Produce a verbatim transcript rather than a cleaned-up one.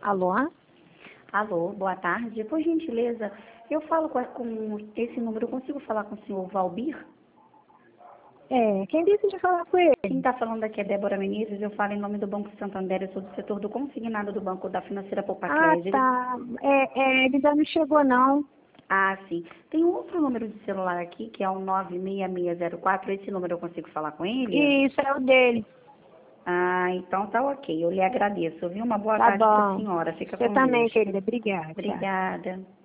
Alô? Alô, boa tarde. Por gentileza, eu falo com, com esse número, eu consigo falar com o senhor Valbir? É, quem disse de falar com Quem ele? está falando aqui é Débora Menezes, eu falo em nome do Banco Santander, eu sou do setor do consignado do Banco da Financeira Ah, Popacred. Ele... tá. É, é, ele ainda não chegou, não. Ah, sim. Tem um outro número de celular aqui, que é o nove seis seis zero quatro, esse número eu consigo falar com ele? Isso, é o dele. Ah, então tá ok, eu lhe agradeço, viu? Uma boa Tá tarde para a bom. senhora, fica Você com também, Deus. querida. Obrigada. Tchau. Obrigada.